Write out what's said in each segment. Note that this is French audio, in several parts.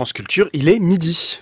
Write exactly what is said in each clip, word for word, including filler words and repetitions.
France Culture, il est midi.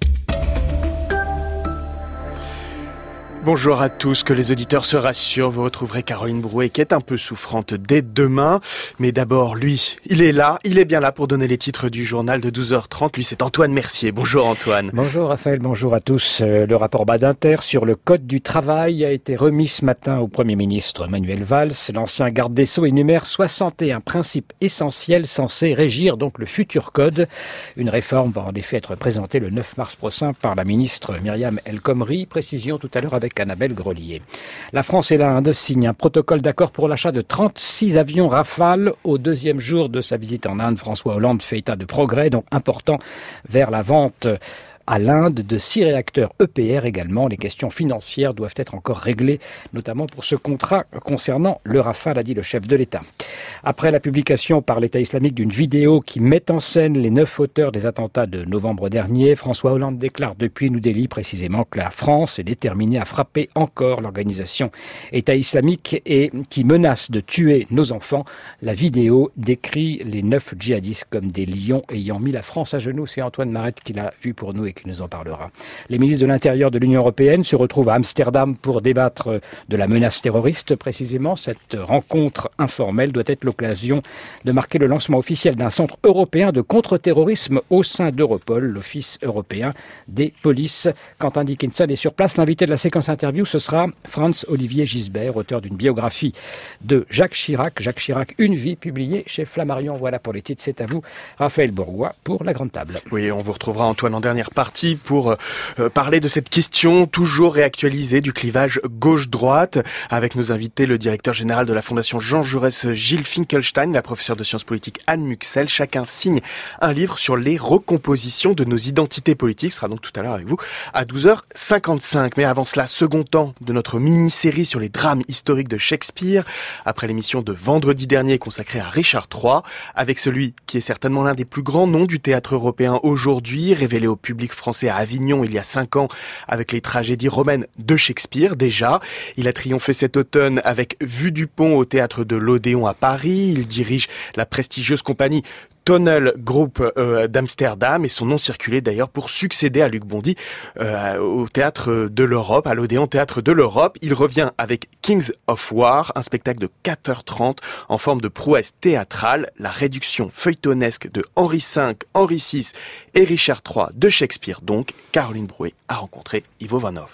Bonjour à tous, que les auditeurs se rassurent, vous retrouverez Caroline Brouet qui est un peu souffrante dès demain. Mais d'abord, lui, il est là, il est bien là pour donner les titres du journal de douze heures trente. Lui, c'est Antoine Mercier. Bonjour Antoine. Bonjour Raphaël, bonjour à tous. Le rapport Badinter sur le Code du travail a été remis ce matin au Premier ministre Manuel Valls. L'ancien garde des Sceaux énumère soixante et un principes essentiels censés régir donc le futur Code. Une réforme va en effet être présentée le neuf mars prochain par la ministre Myriam El Khomri. Précision tout à l'heure avec Annabelle Grelier. La France et l'Inde signent un protocole d'accord pour l'achat de trente-six avions Rafale. Au deuxième jour de sa visite en Inde, François Hollande fait état de progrès, donc important, vers la vente à l'Inde de six réacteurs E P R également. Les questions financières doivent être encore réglées, notamment pour ce contrat concernant le Rafale, a dit le chef de l'État. Après la publication par l'État islamique d'une vidéo qui met en scène les neuf auteurs des attentats de novembre dernier, François Hollande déclare depuis New Delhi précisément que la France est déterminée à frapper encore l'organisation État islamique et qui menace de tuer nos enfants. La vidéo décrit les neuf djihadistes comme des lions ayant mis la France à genoux. C'est Antoine Marette qui l'a vu pour nous et qui nous en parlera. Les ministres de l'Intérieur de l'Union européenne se retrouvent à Amsterdam pour débattre de la menace terroriste. Précisément, cette rencontre informelle doit être l'occasion de marquer le lancement officiel d'un centre européen de contre-terrorisme au sein d'Europol, l'Office européen des polices. Quentin Dickinson est sur place. L'invité de la séquence interview, ce sera Franz-Olivier Gisbert, auteur d'une biographie de Jacques Chirac. Jacques Chirac, une vie, publiée chez Flammarion. Voilà pour les titres, c'est à vous. Raphaël Bourgois pour la Grande Table. Oui, on vous retrouvera Antoine en dernière partie pour euh, parler de cette question toujours réactualisée du clivage gauche-droite avec nos invités, le directeur général de la Fondation Jean Jaurès, Gilles Finkelstein, la professeure de sciences politiques Anne Muxel. Chacun signe un livre sur les recompositions de nos identités politiques. Ce sera donc tout à l'heure avec vous à douze heures cinquante-cinq. Mais avant cela, second temps de notre mini-série sur les drames historiques de Shakespeare, après l'émission de vendredi dernier consacrée à Richard trois, avec celui qui est certainement l'un des plus grands noms du théâtre européen aujourd'hui, révélé au public français à Avignon il y a cinq ans avec les tragédies romaines de Shakespeare déjà. Il a triomphé cet automne avec Vue du Pont au théâtre de l'Odéon à Paris. Il dirige la prestigieuse compagnie Tonel Group euh, d'Amsterdam et son nom circulait d'ailleurs pour succéder à Luc Bondy euh, au Théâtre de l'Europe, à l'Odéon Théâtre de l'Europe. Il revient avec Kings of War, un spectacle de quatre heures trente en forme de prouesse théâtrale, la réduction feuilletonesque de Henri cinq, Henri six et Richard trois de Shakespeare. Donc, Caroline Brouet a rencontré Ivo Vanov.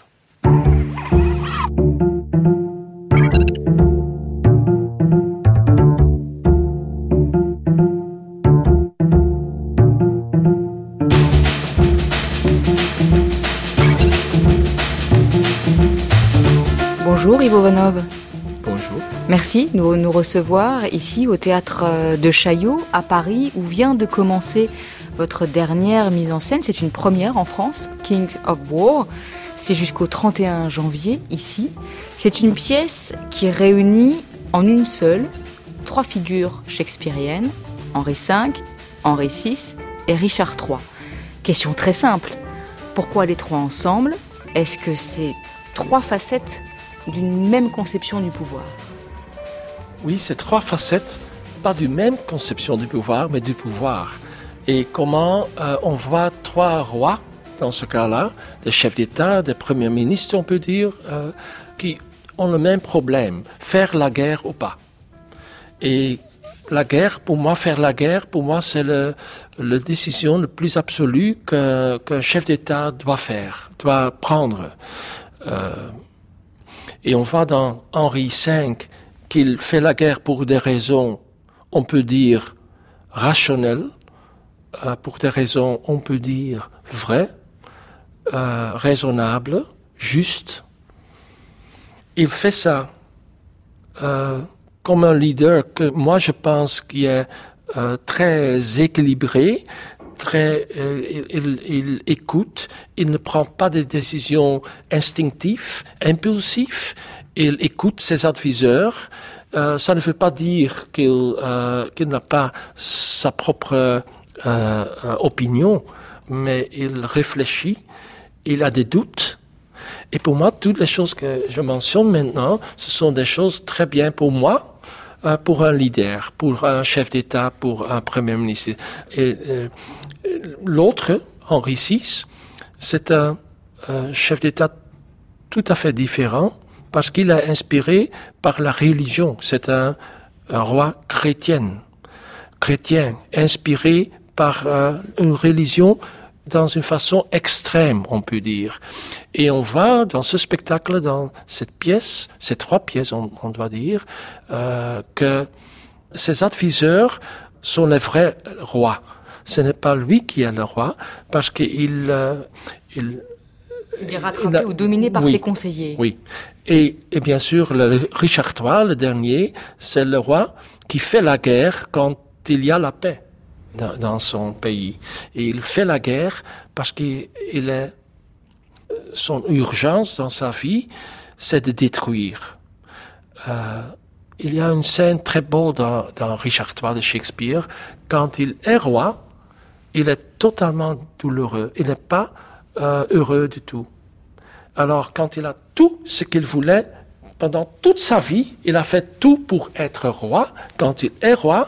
Bonjour Ivo Vanov. Bonjour. Merci de nous, nous recevoir ici au théâtre de Chaillot à Paris où vient de commencer votre dernière mise en scène. C'est une première en France, Kings of War. C'est jusqu'au trente et un janvier ici. C'est une pièce qui réunit en une seule trois figures shakespeariennes, Henri cinq, Henri six et Richard trois. Question très simple. Pourquoi les trois ensemble ? Est-ce que c'est trois facettes d'une même conception du pouvoir? Oui, c'est trois facettes, pas d'une même conception du pouvoir, mais du pouvoir. Et comment euh, on voit trois rois, dans ce cas-là, des chefs d'État, des premiers ministres, on peut dire, euh, qui ont le même problème, faire la guerre ou pas. Et la guerre, pour moi, faire la guerre, pour moi, c'est le, la décision la plus absolue que, qu'un chef d'État doit faire, doit prendre. Euh, Et on voit dans Henri cinq qu'il fait la guerre pour des raisons, on peut dire, rationnelles, euh, pour des raisons, on peut dire, vraies, euh, raisonnables, justes. Il fait ça euh, comme un leader que moi je pense qui est euh, très équilibré, très, euh, il, il, il écoute, il ne prend pas des décisions instinctives, impulsives, il écoute ses adviseurs. Euh, ça ne veut pas dire qu'il, euh, qu'il n'a pas sa propre euh, euh, opinion, mais il réfléchit, il a des doutes. Et pour moi, toutes les choses que je mentionne maintenant, ce sont des choses très bien pour moi, euh, pour un leader, pour un chef d'État, pour un premier ministre. Et euh, l'autre, Henri six, c'est un, un chef d'État tout à fait différent parce qu'il est inspiré par la religion. C'est un, un roi chrétien, chrétien, inspiré par euh, une religion dans une façon extrême, on peut dire. Et on voit dans ce spectacle, dans cette pièce, ces trois pièces, on, on doit dire, euh, que ses adviseurs sont les vrais rois. Ce n'est pas lui qui est le roi, parce qu'il... Euh, il, il est rattrapé il a, ou dominé par oui, ses conseillers. Oui. Et, et bien sûr, le Richard trois, le dernier, c'est le roi qui fait la guerre quand il y a la paix dans, dans son pays. Et il fait la guerre parce qu'il il est... Son urgence dans sa vie, c'est de détruire. Euh, il y a une scène très beau dans, dans Richard trois de Shakespeare. Quand il est roi, il est totalement douloureux. Il n'est pas euh, heureux du tout. Alors, quand il a tout ce qu'il voulait, pendant toute sa vie, il a fait tout pour être roi. Quand il est roi,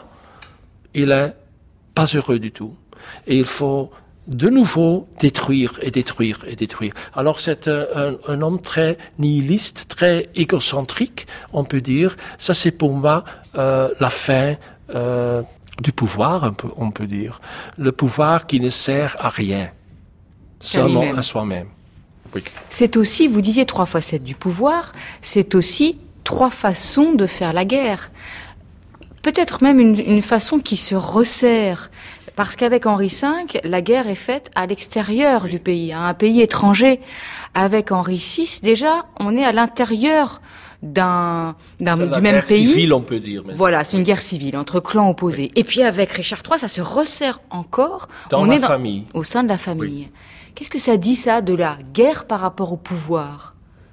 il n'est pas heureux du tout. Et il faut de nouveau détruire et détruire et détruire. Alors c'est un, un homme très nihiliste, très égocentrique, on peut dire. Ça c'est pour moi euh, la fin euh, du pouvoir, un peu, on peut dire. Le pouvoir qui ne sert à rien, seulement à soi-même. Oui. C'est aussi, vous disiez trois facettes du pouvoir, c'est aussi trois façons de faire la guerre. Peut-être même une, une façon qui se resserre. Parce qu'avec Henri cinq, la guerre est faite à l'extérieur oui. du pays, à un pays étranger. Avec Henri six, déjà, on est à l'intérieur d'un, d'un du même guerre pays. Civile, on peut dire. Maintenant. Voilà, c'est une guerre civile entre clans opposés. Oui. Et puis avec Richard trois, ça se resserre encore. Dans on la est dans, famille. Au sein de la famille. Oui. Qu'est-ce que ça dit, ça, de la guerre par rapport au pouvoir?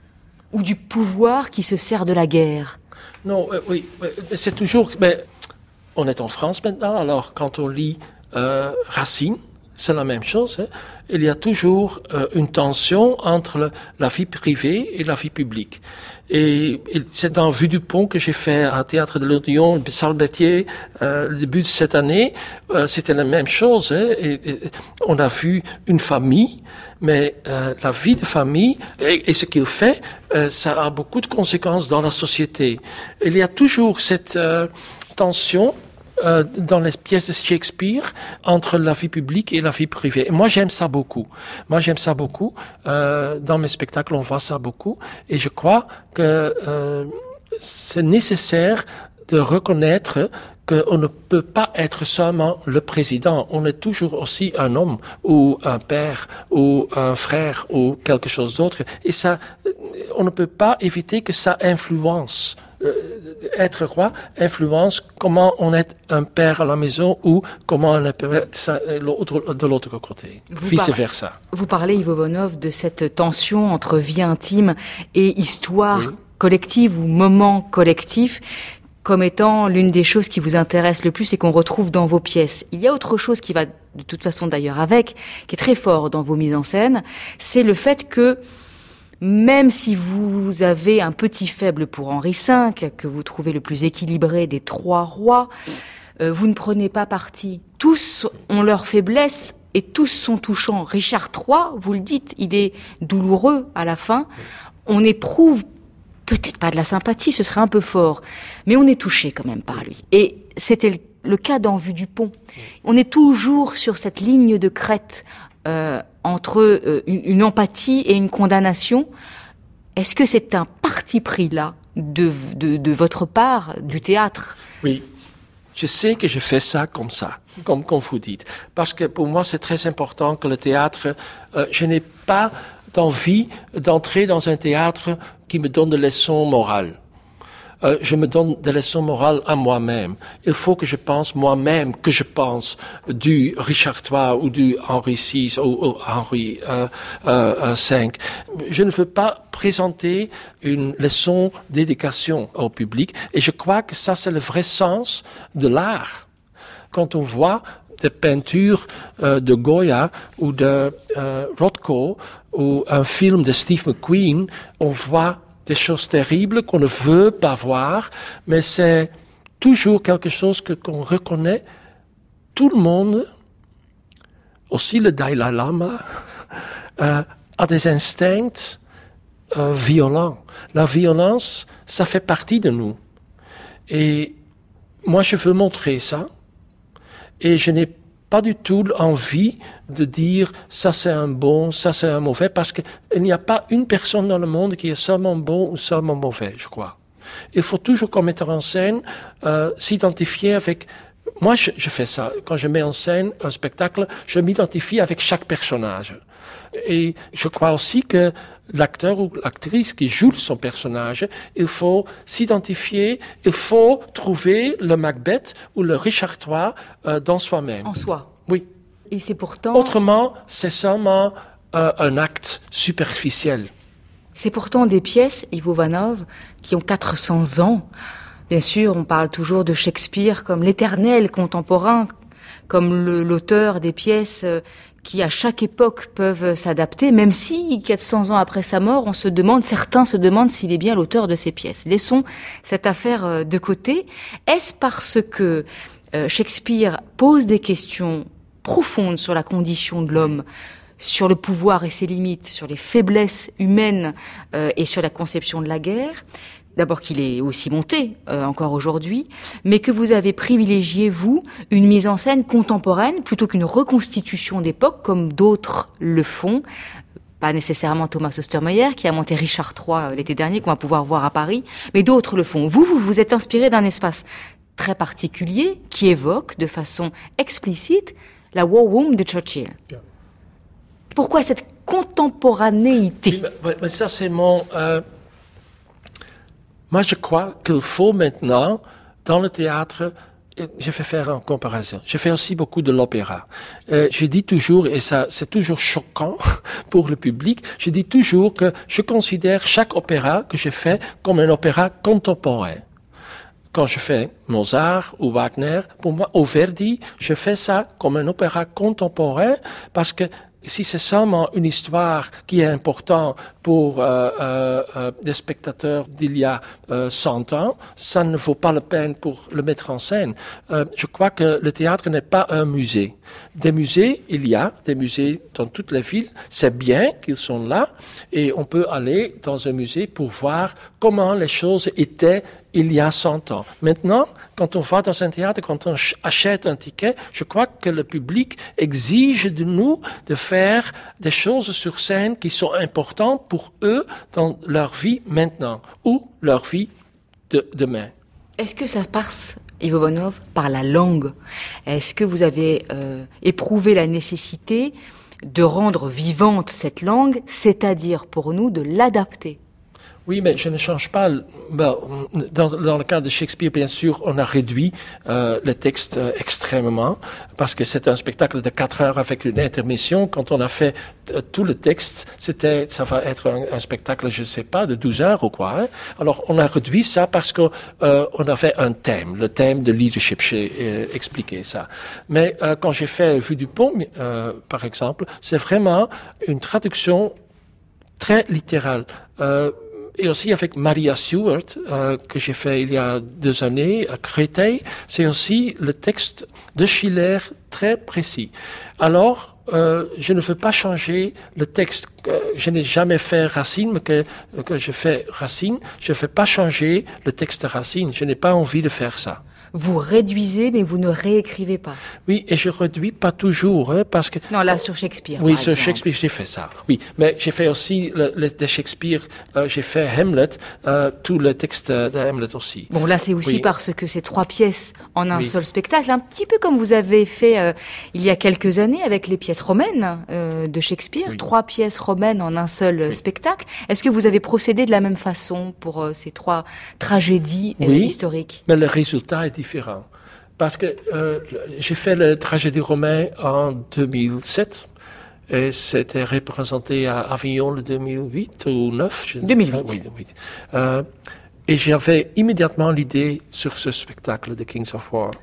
Ou du pouvoir qui se sert de la guerre? Non, euh, oui, c'est toujours... Mais on est en France maintenant, alors quand on lit euh, Racine, c'est la même chose. Hein. Il y a toujours euh, une tension entre le, la vie privée et la vie publique. Et, et c'est dans Vue du Pont que j'ai fait à Théâtre de l'Odéon, Salbettier, euh, le début de cette année. Euh, c'était la même chose. Hein. Et, et, on a vu une famille, mais euh, la vie de famille et, et ce qu'il fait, euh, ça a beaucoup de conséquences dans la société. Il y a toujours cette euh, tension Euh, dans les pièces de Shakespeare entre la vie publique et la vie privée. Et moi, j'aime ça beaucoup. Moi, j'aime ça beaucoup. Euh, dans mes spectacles, on voit ça beaucoup. Et je crois que euh, c'est nécessaire de reconnaître qu'on ne peut pas être seulement le président. On est toujours aussi un homme ou un père ou un frère ou quelque chose d'autre. Et ça, on ne peut pas éviter que ça influence. Être roi influence comment on est un père à la maison ou comment on est ça, l'autre, de l'autre côté, vous vice par, versa. Vous parlez, Ivo Vanov, de cette tension entre vie intime et histoire oui. collective ou moment collectif comme étant l'une des choses qui vous intéresse le plus et qu'on retrouve dans vos pièces. Il y a autre chose qui va de toute façon d'ailleurs avec, qui est très fort dans vos mises en scène, c'est le fait que même si vous avez un petit faible pour Henri cinq, que vous trouvez le plus équilibré des trois rois, euh, vous ne prenez pas parti. Tous ont leur faiblesse et tous sont touchants. Richard trois, vous le dites, il est douloureux à la fin. On éprouve peut-être pas de la sympathie, ce serait un peu fort, mais on est touché quand même par lui. Et c'était le, le cas dans Vue du Pont. On est toujours sur cette ligne de crête euh, entre euh, une, une empathie et une condamnation. Est-ce que c'est un parti pris là de, de, de votre part, du théâtre? Oui, je sais que je fais ça comme ça, comme, comme vous dites, parce que pour moi c'est très important que le théâtre, euh, je n'ai pas d'envie d'entrer dans un théâtre qui me donne des leçons morales. Euh, je me donne des leçons morales à moi-même. Il faut que je pense moi-même que je pense du Richard trois ou du Henri six ou, ou Henri euh, euh, cinq. Je ne veux pas présenter une leçon d'éducation au public et je crois que ça c'est le vrai sens de l'art. Quand on voit des peintures euh, de Goya ou de euh, Rothko ou un film de Steve McQueen, on voit des choses terribles qu'on ne veut pas voir, mais c'est toujours quelque chose que, qu'on reconnaît. Tout le monde, aussi le Dalai Lama, euh, a des instincts euh, violents. La violence, ça fait partie de nous. Et moi, je veux montrer ça. Et je n'ai pas du tout envie de dire ça c'est un bon, ça c'est un mauvais, parce qu'il n'y a pas une personne dans le monde qui est seulement bon ou seulement mauvais, je crois. Il faut toujours, comme metteur en scène, euh, s'identifier avec... Moi, je, je fais ça. Quand je mets en scène un spectacle, je m'identifie avec chaque personnage. Et je crois aussi que l'acteur ou l'actrice qui joue son personnage, il faut s'identifier, il faut trouver le Macbeth ou le Richard trois euh, dans soi-même. En soi. Oui. Et c'est pourtant... Autrement, c'est seulement euh, un acte superficiel. C'est pourtant des pièces, Ivo Vanov, qui ont quatre cents ans. Bien sûr, on parle toujours de Shakespeare comme l'éternel contemporain, comme le, l'auteur des pièces qui, à chaque époque, peuvent s'adapter, même si, quatre cents ans après sa mort, on se demande, certains se demandent s'il est bien l'auteur de ces pièces. Laissons cette affaire de côté. Est-ce parce que Shakespeare pose des questions profondes sur la condition de l'homme, sur le pouvoir et ses limites, sur les faiblesses humaines euh, et sur la conception de la guerre, d'abord qu'il est aussi monté euh, encore aujourd'hui, mais que vous avez privilégié, vous, une mise en scène contemporaine plutôt qu'une reconstitution d'époque comme d'autres le font, pas nécessairement Thomas Ostermeyer qui a monté Richard trois euh, l'été dernier, qu'on va pouvoir voir à Paris, mais d'autres le font. Vous, vous vous êtes inspiré d'un espace très particulier qui évoque de façon explicite la War Room de Churchill. Yeah. Pourquoi cette contemporanéité? Oui, mais, mais ça, c'est mon... Euh, moi, je crois qu'il faut maintenant, dans le théâtre, je vais faire une comparaison. Je fais aussi beaucoup de l'opéra. Euh, je dis toujours, et ça, c'est toujours choquant pour le public, je dis toujours que je considère chaque opéra que je fais comme un opéra contemporain. Quand je fais Mozart ou Wagner, pour moi, ou Verdi, je fais ça comme un opéra contemporain parce que si c'est seulement une histoire qui est importante pour euh, euh, euh, des spectateurs d'il y a euh, cent ans, ça ne vaut pas la peine pour le mettre en scène. Euh, je crois que le théâtre n'est pas un musée. Des musées, il y a des musées dans toutes les villes. C'est bien qu'ils sont là et on peut aller dans un musée pour voir comment les choses étaient il y a cent ans. Maintenant, quand on va dans un théâtre, quand on achète un ticket, je crois que le public exige de nous de faire des choses sur scène qui sont importantes pour eux dans leur vie maintenant ou leur vie de demain. Est-ce que ça passe, Ivo Vanov, par la langue? Est-ce que vous avez euh, éprouvé la nécessité de rendre vivante cette langue, c'est-à-dire pour nous de l'adapter? Oui, mais je ne change pas. Dans, dans le cas de Shakespeare, bien sûr, on a réduit euh, le texte euh, extrêmement parce que c'est un spectacle de quatre heures avec une intermission. Quand on a fait euh, tout le texte, c'était, ça va être un, un spectacle, je ne sais pas, de douze heures ou quoi. Hein. Alors, on a réduit ça parce qu'on euh, avait un thème, le thème de leadership. J'ai euh, expliqué ça. Mais euh, quand j'ai fait Vue du Pont, euh, par exemple, c'est vraiment une traduction très littérale. Euh, Et aussi avec Maria Stuart, euh, que j'ai fait il y a deux années à Créteil, c'est aussi le texte de Schiller très précis. Alors, euh, je ne veux pas changer le texte. Euh, je n'ai jamais fait Racine, mais que, que je fais Racine, je ne veux pas changer le texte de Racine. Je n'ai pas envie de faire ça. Vous réduisez, mais vous ne réécrivez pas. Oui, et je réduis pas toujours, hein, parce que... Non, là, sur Shakespeare, Oui, par sur exemple. Shakespeare, j'ai fait ça. Oui, mais j'ai fait aussi le, le, de Shakespeare, euh, j'ai fait Hamlet, euh, tout le texte de Hamlet aussi. Bon, là, c'est aussi oui. parce que c'est trois pièces en un oui. seul spectacle, un petit peu comme vous avez fait euh, il y a quelques années avec les pièces romaines euh, de Shakespeare, oui. Trois pièces romaines en un seul oui. spectacle. Est-ce que vous avez procédé de la même façon pour euh, ces trois tragédies euh, oui, historiques? Mais le résultat est différent. Parce que euh, j'ai fait la tragédie romaine en deux mille sept et c'était représenté à Avignon le deux mille huit ou neuf. Je... deux mille huit. Ah, oui, deux mille huit. Euh, et j'avais immédiatement l'idée sur ce spectacle de Kings of War.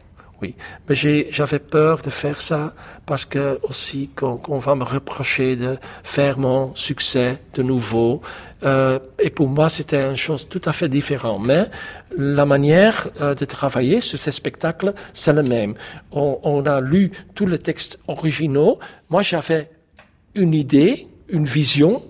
oui. Mais j'ai, j'avais peur de faire ça parce que aussi qu'on, qu'on va me reprocher de faire mon succès de nouveau. Euh, et pour moi, c'était une chose tout à fait différente. Mais la manière euh, de travailler sur ces spectacles, c'est le même. On, on a lu tous les textes originaux. Moi, j'avais une idée, une vision.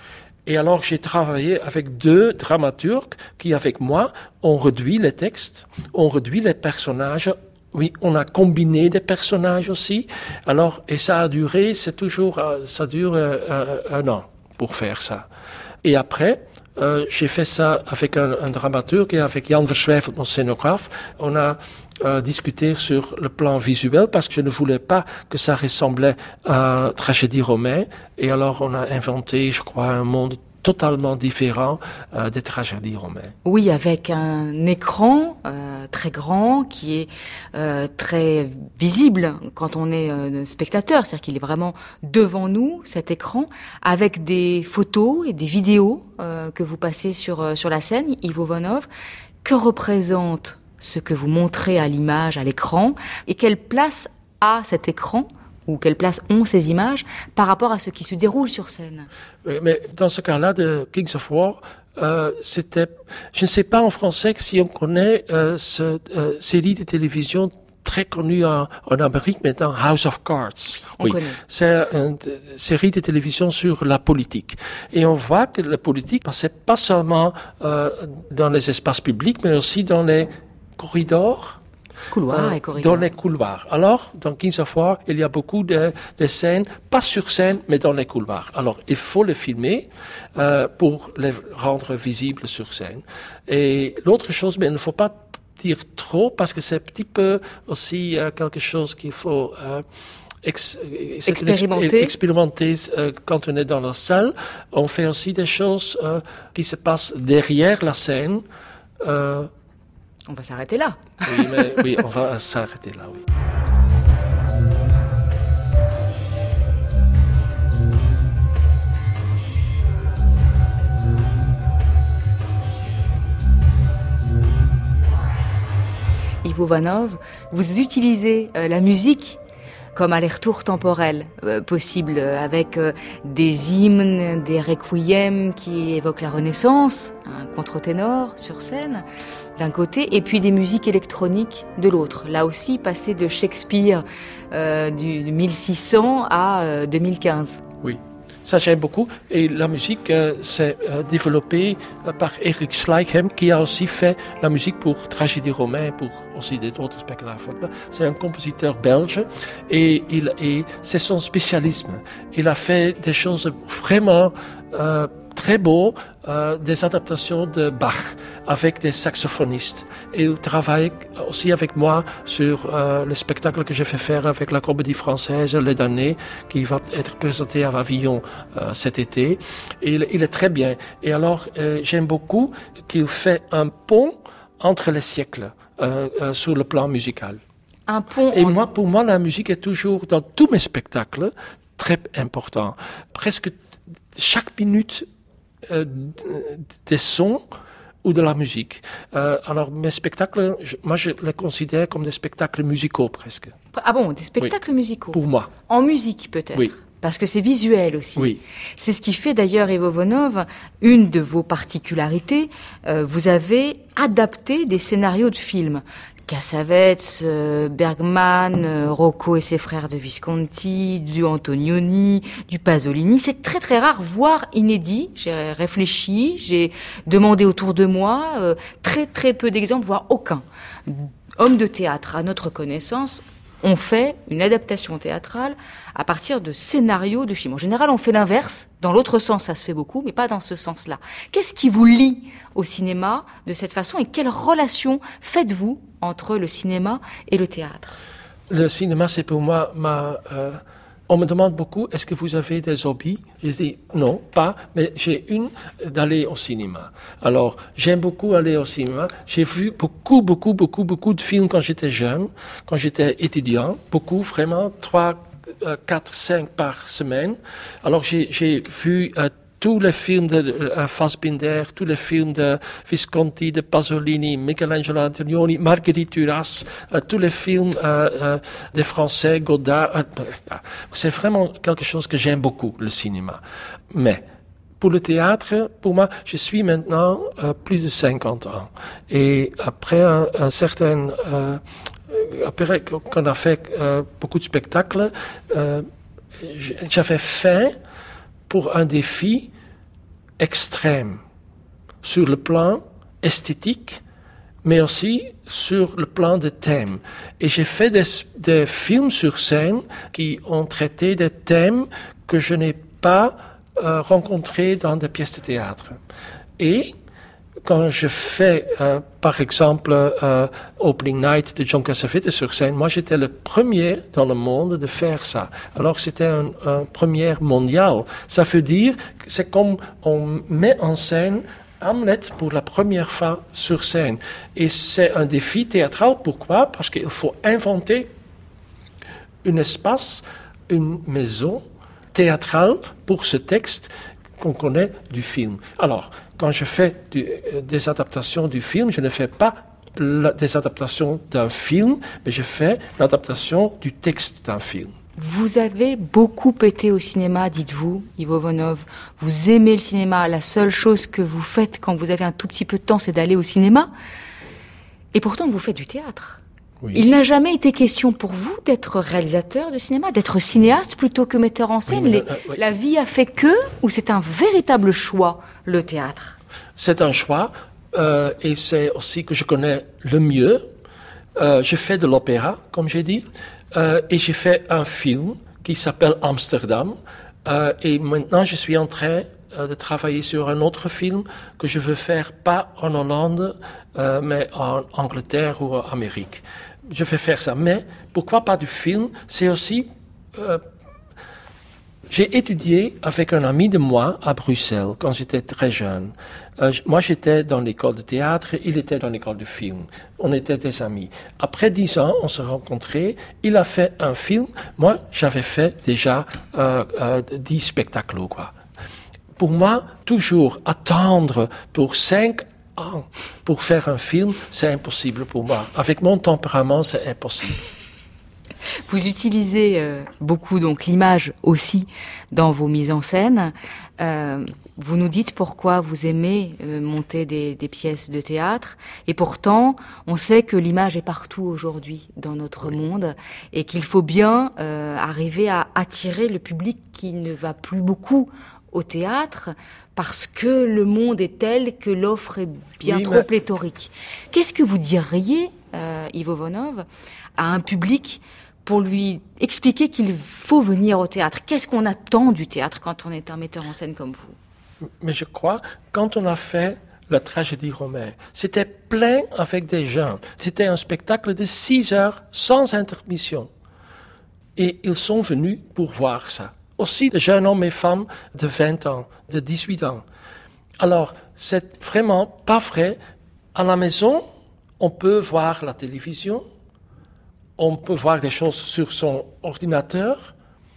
Et alors, j'ai travaillé avec deux dramaturges qui, avec moi, ont réduit les textes, ont réduit les personnages. Oui, on a combiné des personnages aussi. Alors, et ça a duré, c'est toujours, ça dure euh, un an pour faire ça. Et après, euh, j'ai fait ça avec un, un dramaturge et avec Jan Verswijffelt, mon scénographe. On a euh, discuté sur le plan visuel parce que je ne voulais pas que ça ressemblait à une tragédie romaine. Et alors, on a inventé, je crois, un monde totalement différent euh, des tragédies romaines. Oui, avec un écran euh, très grand qui est euh, très visible quand on est euh, spectateur, c'est-à-dire qu'il est vraiment devant nous, cet écran, avec des photos et des vidéos euh, que vous passez sur, euh, sur la scène, Ivo Vanov. Que représente ce que vous montrez à l'image, à l'écran, et quelle place a cet écran ou quelle place ont ces images par rapport à ce qui se déroule sur scène? Oui, mais dans ce cas-là de Kings of War, euh, c'était, je ne sais pas en français si on connaît euh, cette euh, série de télévision très connue en, en Amérique maintenant, House of Cards. On oui, connaît. c'est une t- série de télévision sur la politique. Et on voit que la politique passait pas seulement euh, dans les espaces publics, mais aussi dans les corridors. Couloirs Euh, et corridors. dans les couloirs. Alors, dans Kings of War, il y a beaucoup de, de scènes, pas sur scène, mais dans les couloirs. Alors, il faut les filmer euh, pour les rendre visibles sur scène. Et l'autre chose, mais il ne faut pas dire trop, parce que c'est un petit peu aussi euh, quelque chose qu'il faut... Euh, Ex, c'est Expérimenter. Exp- expérimenter euh, quand on est dans la salle. On fait aussi des choses euh, qui se passent derrière la scène. Euh, On va s'arrêter là. oui, mais, oui, on va s'arrêter là, oui. Ivo Vanov, vous utilisez euh, la musique comme aller-retour temporel euh, possible, euh, avec euh, des hymnes, des requiems qui évoquent la Renaissance, un contre-ténor sur scène d'un côté, et puis des musiques électroniques de l'autre. Là aussi, passer de Shakespeare euh, du mille six cents à euh, deux mille quinze. Oui, ça j'aime beaucoup. Et la musique euh, s'est euh, développée euh, par Eric Schleicher, qui a aussi fait la musique pour Tragédie romaine, pour aussi des autres spectacles. C'est un compositeur belge et, il, et c'est son spécialisme. Il a fait des choses vraiment euh, très beaux, euh, des adaptations de Bach avec des saxophonistes. Et il travaille aussi avec moi sur euh, le spectacle que j'ai fait faire avec la Comédie Française, Les Damnés, qui va être présenté à Avignon euh, cet été. Et il, il est très bien. Et alors, euh, j'aime beaucoup qu'il fait un pont entre les siècles euh, euh, sur le plan musical. Un pont. Et en... moi, pour moi, la musique est toujours, dans tous mes spectacles, très important. Presque chaque minute, euh, des sons ou de la musique. Euh, alors, mes spectacles, je, moi, je les considère comme des spectacles musicaux, presque. Ah bon, des spectacles oui. musicaux. Pour moi. En musique, peut-être. Oui. Parce que c'est visuel aussi. Oui. C'est ce qui fait d'ailleurs, Ivo Vanov, une de vos particularités. Euh, vous avez adapté des scénarios de films. Cassavetes, euh, Bergman, euh, Rocco et ses frères de Visconti, du Antonioni, du Pasolini. C'est très très rare, voire inédit. J'ai réfléchi, j'ai demandé autour de moi, euh, très très peu d'exemples, voire aucun. Hommes de théâtre, à notre connaissance, on fait une adaptation théâtrale à partir de scénarios de films. En général, on fait l'inverse. Dans l'autre sens, ça se fait beaucoup, mais pas dans ce sens-là. Qu'est-ce qui vous lie au cinéma de cette façon et quelle relation faites-vous entre le cinéma et le théâtre? Le cinéma, c'est pour moi ma... Euh, on me demande beaucoup, est-ce que vous avez des hobbies? Je dis non, pas, mais j'ai une d'aller au cinéma. Alors, j'aime beaucoup aller au cinéma. J'ai vu beaucoup, beaucoup, beaucoup, beaucoup de films quand j'étais jeune, quand j'étais étudiant. Beaucoup, vraiment, trois, quatre, cinq par semaine. Alors, j'ai, j'ai vu euh, tous les films de uh, Fassbinder, tous les films de Visconti, de Pasolini, Michelangelo Antonioni, Marguerite Duras, uh, tous les films uh, uh, des Français, Godard. Uh, c'est vraiment quelque chose que j'aime beaucoup, le cinéma. Mais pour le théâtre, pour moi, je suis maintenant uh, plus de cinquante ans. Et après un, un certain... Uh, après qu'on a fait uh, beaucoup de spectacles, uh, j'avais faim pour un défi extrême sur le plan esthétique, mais aussi sur le plan de thème. Et j'ai fait des, des films sur scène qui ont traité des thèmes que je n'ai pas euh, rencontrés dans des pièces de théâtre. Et quand je fais, euh, par exemple, euh, Opening Night de John Cassavetes sur scène, moi j'étais le premier dans le monde de faire ça. Alors c'était un, un première mondial. Ça veut dire que c'est comme on met en scène Hamlet pour la première fois sur scène. Et c'est un défi théâtral. Pourquoi? Parce qu'il faut inventer un espace, une maison théâtrale pour ce texte qu'on connaît du film. Alors, quand je fais du, des adaptations du film, je ne fais pas la, des adaptations d'un film, mais je fais l'adaptation du texte d'un film. Vous avez beaucoup été au cinéma, dites-vous, Ivo Vonov. Vous aimez le cinéma. La seule chose que vous faites quand vous avez un tout petit peu de temps, c'est d'aller au cinéma. Et pourtant, vous faites du théâtre. Oui. Il n'a jamais été question pour vous d'être réalisateur de cinéma, d'être cinéaste plutôt que metteur en scène. Oui, Les, euh, oui. La vie a fait que, ou c'est un véritable choix, le théâtre? C'est un choix, euh, et c'est aussi que je connais le mieux. Euh, je fais de l'opéra, comme j'ai dit, euh, et j'ai fait un film qui s'appelle Amsterdam, euh, et maintenant je suis en train de travailler sur un autre film que je veux faire, pas en Hollande, euh, mais en Angleterre ou en Amérique. Je vais faire ça. Mais pourquoi pas du film? C'est aussi... Euh, j'ai étudié avec un ami de moi à Bruxelles quand j'étais très jeune. Euh, moi, j'étais dans l'école de théâtre, il était dans l'école de film. On était des amis. Après dix ans, on se rencontrait. Il a fait un film. Moi, j'avais fait déjà euh, euh, dix spectacles, quoi. Pour moi, toujours attendre pour cinq ans pour faire un film, c'est impossible pour moi. Avec mon tempérament, c'est impossible. Vous utilisez euh, beaucoup donc l'image aussi dans vos mises en scène. Euh, vous nous dites pourquoi vous aimez euh, monter des, des pièces de théâtre, et pourtant on sait que l'image est partout aujourd'hui dans notre oui. monde, et qu'il faut bien euh, arriver à attirer le public qui ne va plus beaucoup au théâtre, parce que le monde est tel que l'offre est bien oui, trop mais... pléthorique. Qu'est-ce que vous diriez, euh, Ivo Vonov, à un public pour lui expliquer qu'il faut venir au théâtre? Qu'est-ce qu'on attend du théâtre quand on est un metteur en scène comme vous? Mais je crois, quand on a fait la tragédie romaine, c'était plein avec des gens. C'était un spectacle de six heures sans intermission. Et ils sont venus pour voir ça. Aussi de jeunes hommes et femmes de vingt ans, de dix-huit ans. Alors, c'est vraiment pas vrai. À la maison, on peut voir la télévision, on peut voir des choses sur son ordinateur.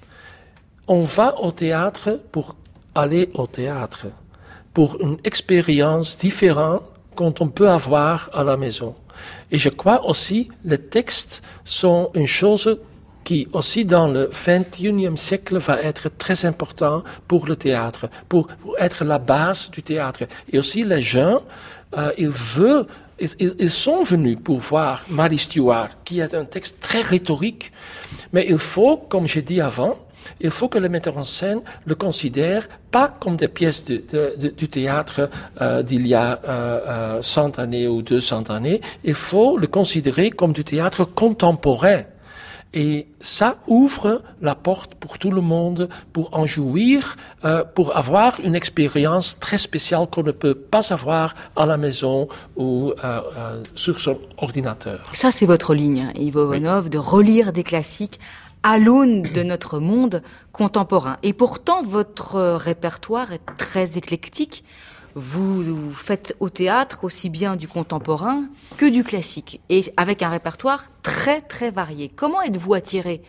On va au théâtre pour aller au théâtre, pour une expérience différente qu'on peut avoir à la maison. Et je crois aussi que les textes sont une chose qui aussi dans le vingt et unième siècle va être très important pour le théâtre, pour, pour être la base du théâtre. Et aussi les gens, euh, ils veulent, ils, ils sont venus pour voir Mary Stuart, qui est un texte très rhétorique, mais il faut, comme j'ai dit avant, il faut que le metteur en scène le considère pas comme des pièces de, de, de, du théâtre euh, d'il y a euh, euh, cent années ou deux cents années, il faut le considérer comme du théâtre contemporain. Et ça ouvre la porte pour tout le monde, pour en jouir, euh, pour avoir une expérience très spéciale qu'on ne peut pas avoir à la maison ou euh, euh, sur son ordinateur. Ça, c'est votre ligne, Ivo Vonov, oui. de relire des classiques à l'aune de notre monde contemporain. Et pourtant, votre répertoire est très éclectique. Vous, vous faites au théâtre aussi bien du contemporain que du classique, et avec un répertoire très très varié. Comment êtes-vous attiré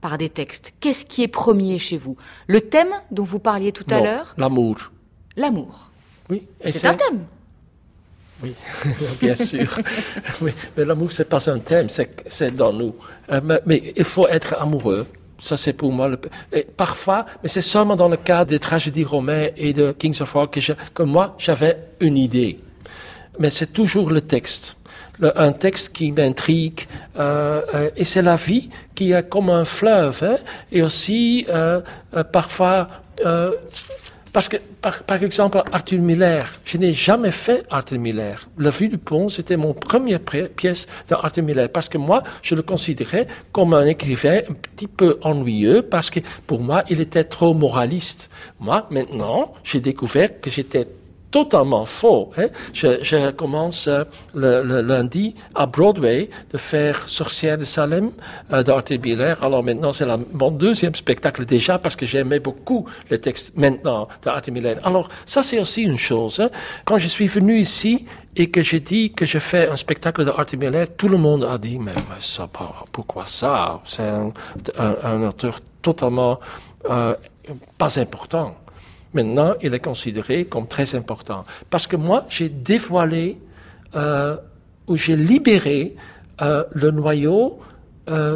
par des textes. Qu'est-ce qui est premier chez vous? Le thème dont vous parliez tout à non, l'heure? L'amour. L'amour. Oui. C'est, c'est un thème. Oui, bien sûr. Oui, mais l'amour, c'est pas un thème, c'est, c'est dans nous. Euh, mais, mais il faut être amoureux. Ça, c'est pour moi. Le... Et parfois, mais c'est seulement dans le cas des tragédies romaines et de Kings of War que, je, que moi, j'avais une idée. Mais c'est toujours le texte. Le, un texte qui m'intrigue. Euh, euh, et c'est la vie qui est comme un fleuve. Hein, et aussi, euh, euh, parfois... Euh, Parce que, par, par exemple, Arthur Miller, je n'ai jamais fait Arthur Miller. La Vue du Pont, c'était mon première pièce d'Arthur Miller, parce que moi, je le considérais comme un écrivain un petit peu ennuyeux, parce que pour moi, il était trop moraliste. Moi, maintenant, j'ai découvert que j'étais totalement faux. Hein. Je, je commence euh, le, le lundi à Broadway de faire Sorcière de Salem euh, d'Arthur Miller. Alors maintenant, c'est la, mon deuxième spectacle déjà parce que j'aimais beaucoup le texte maintenant d'Arthur Miller. Alors ça, c'est aussi une chose. Hein. Quand je suis venu ici et que j'ai dit que je fais un spectacle d'Arthur Miller, tout le monde a dit, mais, mais ça, pourquoi ça? C'est un, un, un auteur totalement euh, pas important. Maintenant, il est considéré comme très important. Parce que moi, j'ai dévoilé, euh, ou j'ai libéré euh, le noyau euh,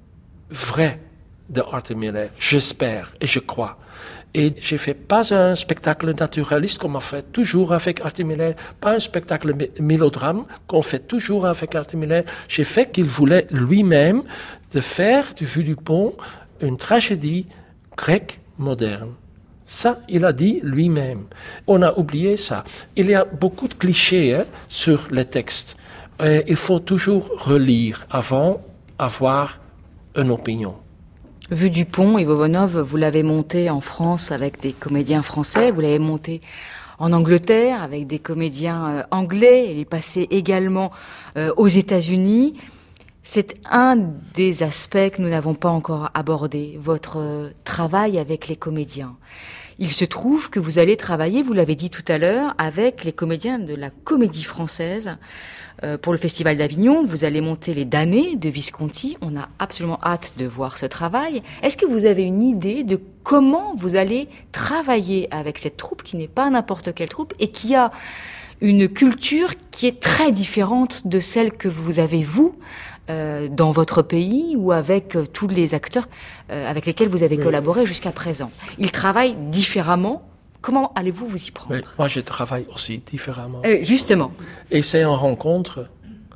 vrai de Arthur Miller, j'espère et je crois. Et j'ai fait pas un spectacle naturaliste comme on fait toujours avec Arthur Miller, pas un spectacle mélodrame qu'on fait toujours avec Arthur Miller. J'ai fait qu'il voulait lui-même de faire du Vue du Pont une tragédie grecque moderne. Ça, il a dit lui-même. On a oublié ça. Il y a beaucoup de clichés hein, sur les textes. Et il faut toujours relire avant d'avoir une opinion. Vue du Pont, Ivo Vanov, vous l'avez monté en France avec des comédiens français, vous l'avez monté en Angleterre avec des comédiens euh, anglais, il est passé également euh, aux États-Unis. C'est un des aspects que nous n'avons pas encore abordé, votre euh, travail avec les comédiens. Il se trouve que vous allez travailler, vous l'avez dit tout à l'heure, avec les comédiens de la Comédie Française euh, pour le Festival d'Avignon. Vous allez monter les damnés de Visconti. On a absolument hâte de voir ce travail. Est-ce que vous avez une idée de comment vous allez travailler avec cette troupe qui n'est pas n'importe quelle troupe et qui a une culture qui est très différente de celle que vous avez, vous, euh, dans votre pays ou avec euh, tous les acteurs euh, avec lesquels vous avez oui. collaboré jusqu'à présent. Ils travaillent différemment. Comment allez-vous vous y prendre? Oui, moi, je travaille aussi différemment. Euh, justement. Et c'est une rencontre.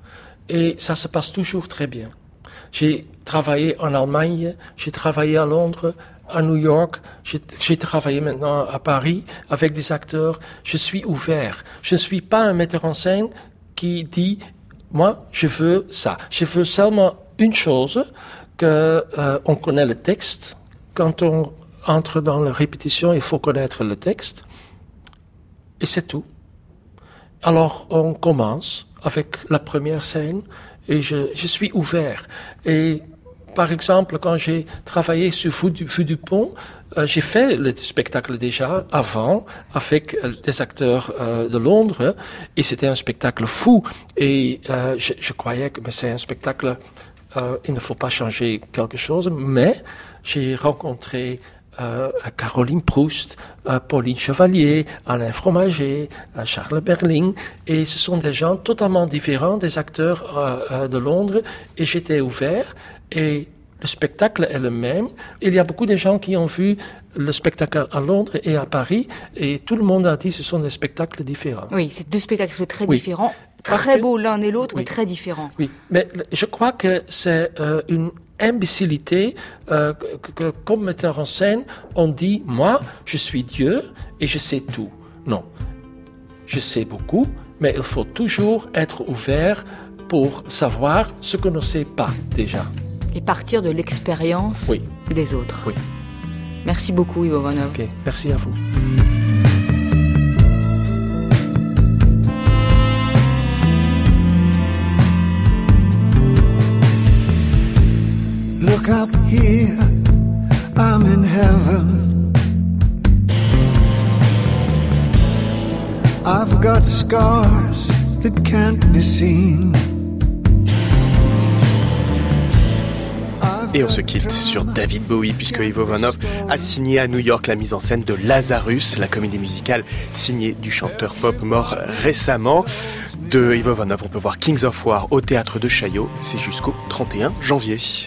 Et ça se passe toujours très bien. J'ai travaillé en Allemagne, j'ai travaillé à Londres, à New York, j'ai, j'ai travaillé maintenant à Paris avec des acteurs. Je suis ouvert. Je ne suis pas un metteur en scène qui dit « moi, je veux ça ». Je veux seulement une chose, qu'on euh, connaît le texte. Quand on entre dans la répétition, il faut connaître le texte. Et c'est tout. Alors, on commence avec la première scène et je, je suis ouvert. Et par exemple, quand j'ai travaillé sur Vue du, Vue du Pont, euh, j'ai fait le spectacle déjà avant avec euh, des acteurs euh, de Londres et c'était un spectacle fou. Et euh, je, je croyais que mais c'est un spectacle, euh, il ne faut pas changer quelque chose, mais j'ai rencontré Euh, Caroline Proust, euh, Pauline Chevalier, Alain Fromager, euh, Charles Berling, et ce sont des gens totalement différents, des acteurs euh, euh, de Londres, et j'étais ouvert, et le spectacle est le même. Il y a beaucoup de gens qui ont vu le spectacle à Londres et à Paris, et tout le monde a dit que ce sont des spectacles différents. Oui, c'est deux spectacles très oui. différents, très que, beaux l'un et l'autre, oui. mais très différents. Oui, mais je crois que c'est euh, une imbécilité euh, que, que comme metteur en scène, on dit « moi, je suis Dieu et je sais tout ». Non, je sais beaucoup, mais il faut toujours être ouvert pour savoir ce qu'on ne sait pas déjà. Et partir de l'expérience oui. des autres. Oui. Merci beaucoup, Ivo Vanov. Ok, merci à vous. Look up here, I'm in heaven. I've got scars that can't be seen. Et on se quitte sur David Bowie, puisque Ivo Van Hove a signé à New York la mise en scène de Lazarus, la comédie musicale signée du chanteur pop mort récemment. De Ivo Van Hove, on peut voir Kings of War au Théâtre de Chaillot, c'est jusqu'au trente et un janvier.